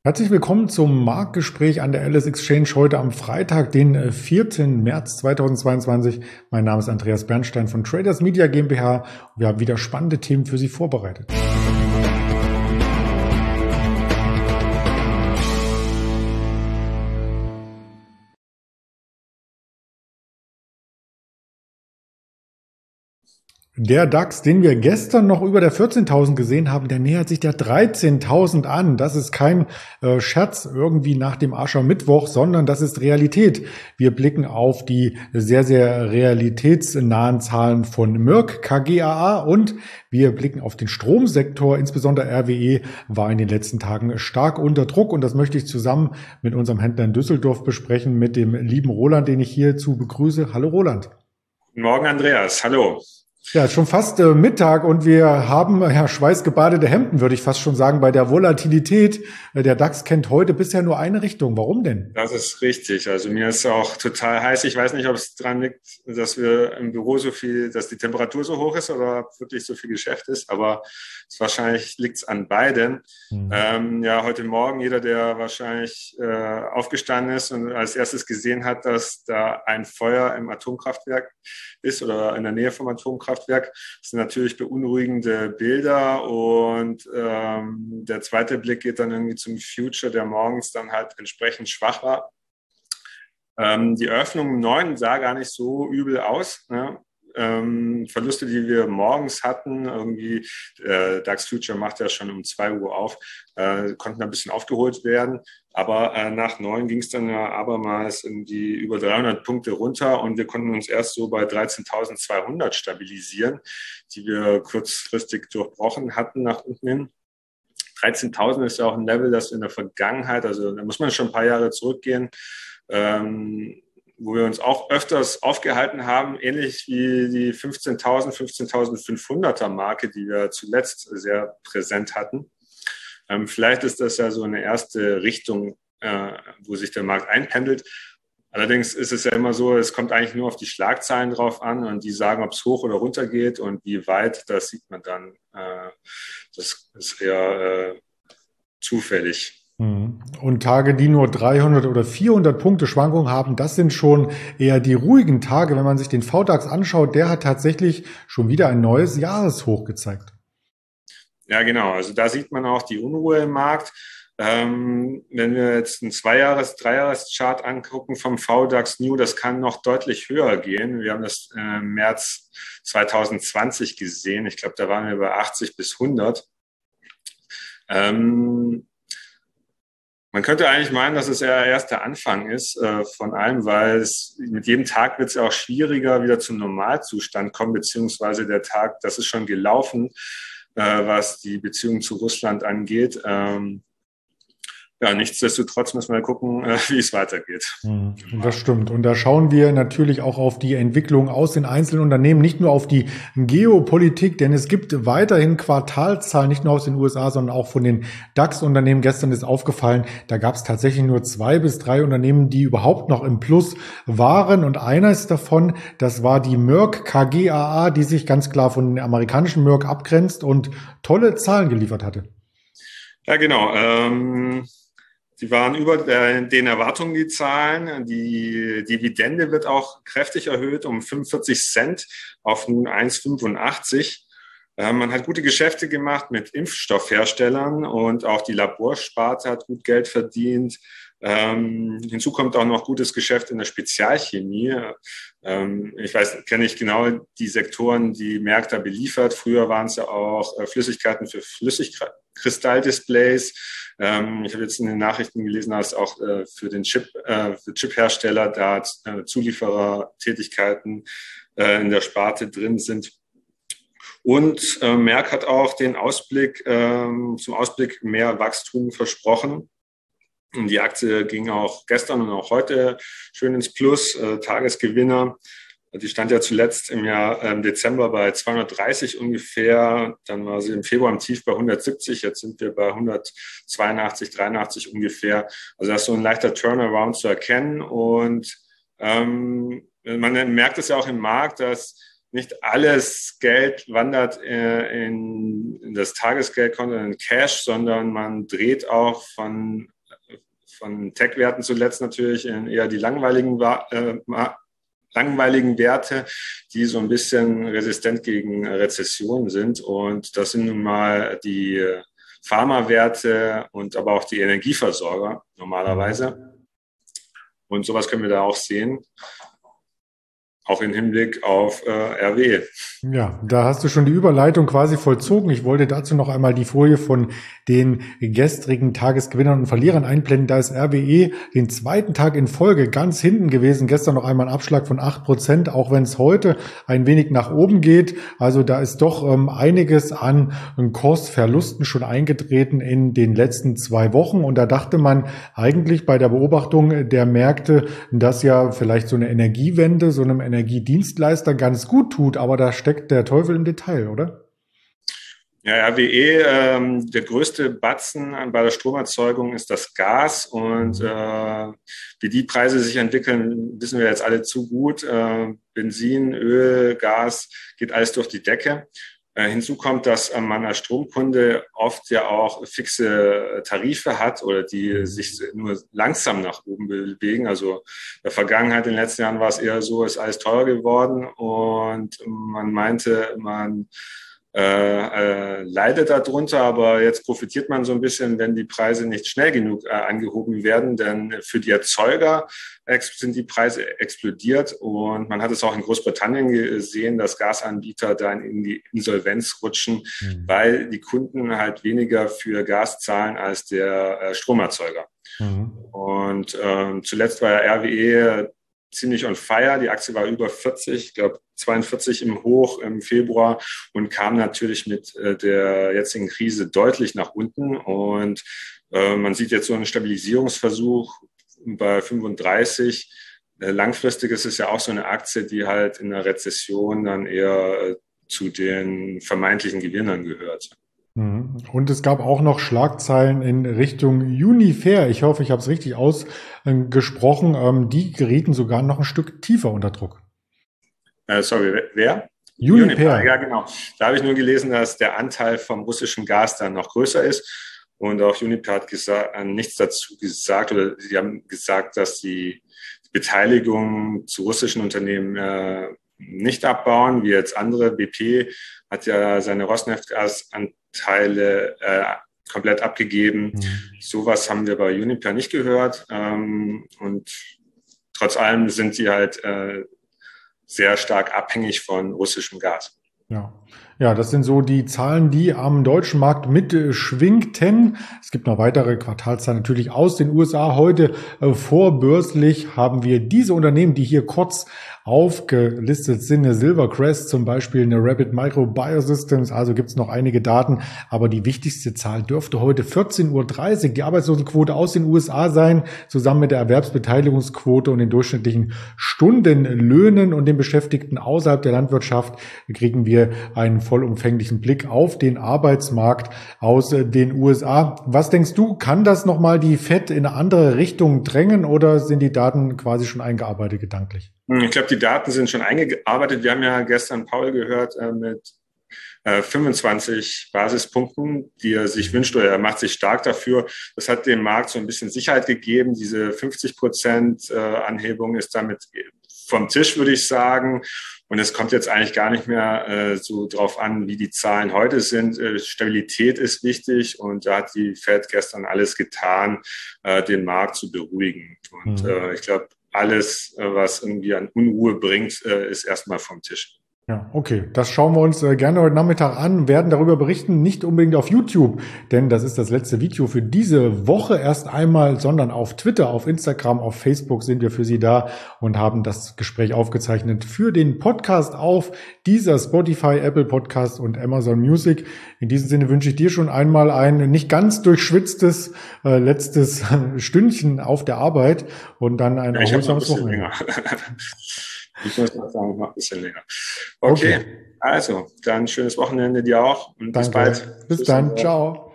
Herzlich willkommen zum Marktgespräch an der Alice Exchange heute am Freitag, den 4. März 2022. Mein Name ist Andreas Bernstein von Traders Media GmbH. Wir haben wieder spannende Themen für Sie vorbereitet. Der DAX, den wir gestern noch über der 14.000 gesehen haben, der nähert sich der 13.000 an. Das ist kein Scherz irgendwie nach dem Aschermittwoch, sondern das ist Realität. Wir blicken auf die sehr, sehr realitätsnahen Zahlen von Merck KGaA und wir blicken auf den Stromsektor. Insbesondere RWE war in den letzten Tagen stark unter Druck und das möchte ich zusammen mit unserem Händler in Düsseldorf besprechen, mit dem lieben Roland, den ich hierzu begrüße. Hallo Roland. Guten Morgen Andreas, hallo. Ja, ist schon fast Mittag und wir haben schweißgebadete Hemden, würde ich fast schon sagen, bei der Volatilität. Der DAX kennt heute bisher nur eine Richtung. Warum denn? Das ist richtig. Also mir ist auch total heiß. Ich weiß nicht, ob es daran liegt, dass wir im Büro dass die Temperatur so hoch ist oder ob wirklich so viel Geschäft ist. Aber wahrscheinlich liegt es an beiden. Heute Morgen, jeder, der wahrscheinlich aufgestanden ist und als erstes gesehen hat, dass da ein Feuer im Atomkraftwerk ist oder in der Nähe vom Atomkraftwerk, das sind natürlich beunruhigende Bilder und der zweite Blick geht dann irgendwie zum Future, der morgens dann halt entsprechend schwach war. Die Eröffnung um 9 sah gar nicht so übel aus, ne? Verluste, die wir morgens hatten, irgendwie DAX Future macht ja schon um 2 Uhr auf, konnten ein bisschen aufgeholt werden. Aber nach 9 ging es dann ja abermals irgendwie über 300 Punkte runter und wir konnten uns erst so bei 13.200 stabilisieren, die wir kurzfristig durchbrochen hatten nach unten hin. 13.000 ist ja auch ein Level, das in der Vergangenheit, also da muss man schon ein paar Jahre zurückgehen, wo wir uns auch öfters aufgehalten haben, ähnlich wie die 15.500er Marke, die wir zuletzt sehr präsent hatten. Vielleicht ist das ja so eine erste Richtung, wo sich der Markt einpendelt. Allerdings ist es ja immer so, es kommt eigentlich nur auf die Schlagzeilen drauf an und die sagen, ob es hoch oder runter geht und wie weit, das sieht man dann. Das ist eher zufällig. Und Tage, die nur 300 oder 400 Punkte Schwankungen haben, das sind schon eher die ruhigen Tage. Wenn man sich den VDAX anschaut, der hat tatsächlich schon wieder ein neues Jahreshoch gezeigt. Ja, genau. Also da sieht man auch die Unruhe im Markt. Wenn wir jetzt einen 2-Jahres-, 3-Jahres-Chart angucken vom VDAX New, das kann noch deutlich höher gehen. Wir haben das im März 2020 gesehen. Ich glaube, da waren wir bei 80 bis 100. Man könnte eigentlich meinen, dass es eher erst der Anfang ist von allem, weil es mit jedem Tag wird es auch schwieriger, wieder zum Normalzustand kommen, beziehungsweise der Tag, das ist schon gelaufen, was die Beziehung zu Russland angeht. Nichtsdestotrotz müssen wir gucken, wie es weitergeht. Das stimmt. Und da schauen wir natürlich auch auf die Entwicklung aus den einzelnen Unternehmen, nicht nur auf die Geopolitik, denn es gibt weiterhin Quartalszahlen, nicht nur aus den USA, sondern auch von den DAX-Unternehmen. Gestern ist aufgefallen, da gab es tatsächlich nur 2 bis 3 Unternehmen, die überhaupt noch im Plus waren. Und eines davon, das war die Merck KGaA, die sich ganz klar von den amerikanischen Merck abgrenzt und tolle Zahlen geliefert hatte. Ja, genau. Sie waren über den Erwartungen, die Zahlen. Die Dividende wird auch kräftig erhöht um 45 Cent auf nun 1,85. Man hat gute Geschäfte gemacht mit Impfstoffherstellern und auch die Laborsparte hat gut Geld verdient. Hinzu kommt auch noch gutes Geschäft in der Spezialchemie. Kenne ich genau die Sektoren, die Märkte beliefert. Früher waren es ja auch Flüssigkeiten für Flüssigkristalldisplays. Ich habe jetzt in den Nachrichten gelesen, dass auch für Chiphersteller da Zulieferertätigkeiten in der Sparte drin sind. Und Merck hat auch den zum Ausblick mehr Wachstum versprochen. Und die Aktie ging auch gestern und auch heute schön ins Plus, Tagesgewinner. Die stand ja zuletzt im Dezember bei 230 ungefähr. Dann war sie im Februar im Tief bei 170. Jetzt sind wir bei 182, 83 ungefähr. Also das ist so ein leichter Turnaround zu erkennen. Und man merkt es ja auch im Markt, dass nicht alles Geld wandert in das Tagesgeldkonto, in Cash, sondern man dreht auch von von Tech-Werten zuletzt natürlich eher die langweiligen Werte, die so ein bisschen resistent gegen Rezessionen sind. Und das sind nun mal die Pharmawerte und aber auch die Energieversorger normalerweise. Und sowas können wir da auch sehen, auch im Hinblick auf RWE. Ja, da hast du schon die Überleitung quasi vollzogen. Ich wollte dazu noch einmal die Folie von den gestrigen Tagesgewinnern und Verlierern einblenden. Da ist RWE den zweiten Tag in Folge ganz hinten gewesen. Gestern noch einmal ein Abschlag von 8%, auch wenn es heute ein wenig nach oben geht. Also da ist doch einiges an Kursverlusten schon eingetreten in den letzten 2 Wochen. Und da dachte man eigentlich bei der Beobachtung der Märkte, dass ja vielleicht so eine Energiewende, so einem Energiedienstleister ganz gut tut. Aber da steckt der Teufel im Detail, oder? Ja, RWE, der größte Batzen bei der Stromerzeugung ist das Gas und wie die Preise sich entwickeln, wissen wir jetzt alle zu gut. Benzin, Öl, Gas, geht alles durch die Decke. Hinzu kommt, dass man als Stromkunde oft ja auch fixe Tarife hat oder die sich nur langsam nach oben bewegen. Also in der Vergangenheit, in den letzten Jahren war es eher so, ist alles teurer geworden und man meinte, man leidet darunter, aber jetzt profitiert man so ein bisschen, wenn die Preise nicht schnell genug angehoben werden, denn für die Erzeuger sind die Preise explodiert und man hat es auch in Großbritannien gesehen, dass Gasanbieter dann in die Insolvenz rutschen, weil die Kunden halt weniger für Gas zahlen als der Stromerzeuger. Und zuletzt war ja RWE ziemlich on fire. Die Aktie war über 40, ich glaube 42 im Hoch im Februar und kam natürlich mit der jetzigen Krise deutlich nach unten. Und man sieht jetzt so einen Stabilisierungsversuch bei 35. Langfristig ist es ja auch so eine Aktie, die halt in der Rezession dann eher zu den vermeintlichen Gewinnern gehört. Und es gab auch noch Schlagzeilen in Richtung Uniper. Ich hoffe, ich habe es richtig ausgesprochen. Die gerieten sogar noch ein Stück tiefer unter Druck. Sorry, wer? Uniper. Ja, genau. Da habe ich nur gelesen, dass der Anteil vom russischen Gas dann noch größer ist. Und auch Uniper hat nichts dazu gesagt, oder sie haben gesagt, dass die Beteiligung zu russischen Unternehmen nicht abbauen, wie jetzt andere. BP hat ja seine Rosneft-Gasanteile komplett abgegeben. Sowas haben wir bei Uniper nicht gehört. Und trotz allem sind sie halt sehr stark abhängig von russischem Gas. Ja, das sind so die Zahlen, die am deutschen Markt mitschwingten. Es gibt noch weitere Quartalszahlen natürlich aus den USA. Heute vorbörslich haben wir diese Unternehmen, die hier kurz aufgelistet sind. Eine Silvercrest zum Beispiel, eine Rapid Micro Biosystems. Also gibt es noch einige Daten. Aber die wichtigste Zahl dürfte heute 14:30 Uhr die Arbeitslosenquote aus den USA sein, zusammen mit der Erwerbsbeteiligungsquote und den durchschnittlichen Stundenlöhnen und den Beschäftigten außerhalb der Landwirtschaft kriegen wir einen vollumfänglichen Blick auf den Arbeitsmarkt aus den USA. Was denkst du, kann das nochmal die FED in eine andere Richtung drängen oder sind die Daten quasi schon eingearbeitet gedanklich? Ich glaube, die Daten sind schon eingearbeitet. Wir haben ja gestern Paul gehört mit 25 Basispunkten, die er sich wünscht, oder er macht sich stark dafür. Das hat dem Markt so ein bisschen Sicherheit gegeben. Diese 50% Anhebung ist damit vom Tisch, würde ich sagen. Und es kommt jetzt eigentlich gar nicht mehr so drauf an, wie die Zahlen heute sind. Stabilität ist wichtig und da hat die Fed gestern alles getan, den Markt zu beruhigen. Und ich glaube, alles, was irgendwie an Unruhe bringt, ist erstmal vom Tisch. Ja, okay. Das schauen wir uns gerne heute Nachmittag an, werden darüber berichten, nicht unbedingt auf YouTube, denn das ist das letzte Video für diese Woche erst einmal, sondern auf Twitter, auf Instagram, auf Facebook sind wir für Sie da und haben das Gespräch aufgezeichnet für den Podcast auf dieser Spotify, Apple Podcast und Amazon Music. In diesem Sinne wünsche ich dir schon einmal ein nicht ganz durchschwitztes letztes Stündchen auf der Arbeit und dann ein erholsames Wochenende. Ich muss mal sagen, noch ein bisschen länger. Okay, also dann schönes Wochenende dir auch und Danke. bis bald. Bis dann, ciao.